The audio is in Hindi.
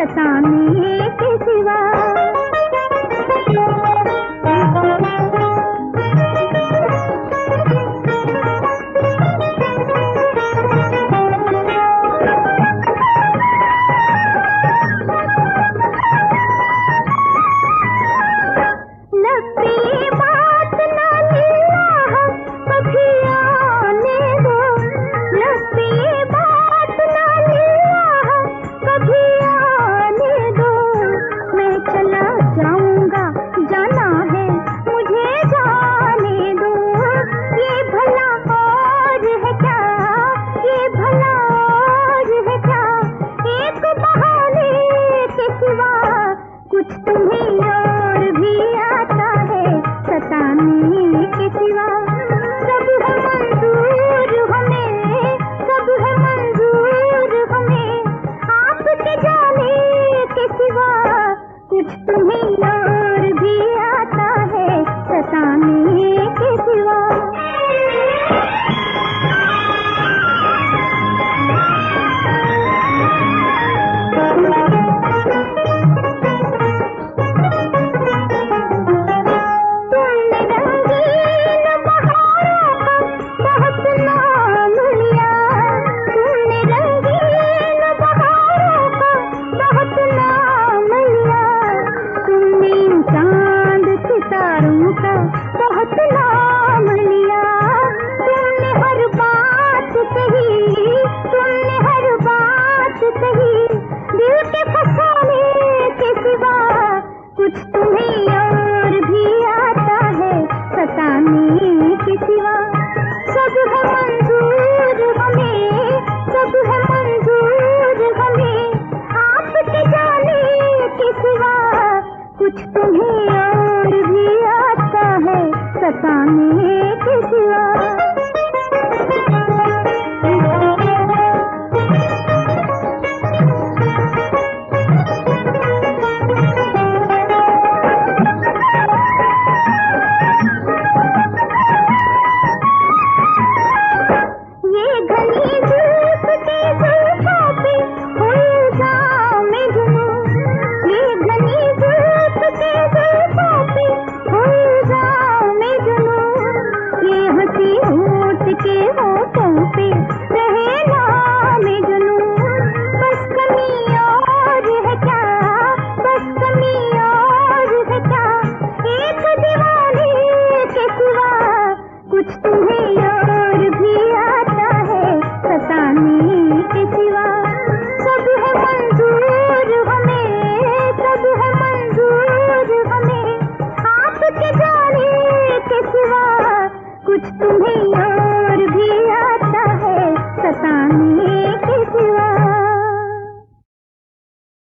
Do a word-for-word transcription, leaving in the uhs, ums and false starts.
सताने के सिवा। कुछ तुम्हें और भी आता है सताने के सिवा। सब है मंजूर हमें, सब है मंजूर हमें, आपके जाने के सिवा। कुछ तुम्हें और भी आता है सताने के सिवा। बहुत नाम लिया तुमने, हर बात कही तुमने, हर बात कही, दिल के फसाने के सिवा। कुछ तुम्हें और भी आता है सताने के सिवा। सब है मंजूर हमें, सब है मंजूर हमें, आपके जाने के सिवा। कुछ तुम्हें और भी आता है सताने के सिवा।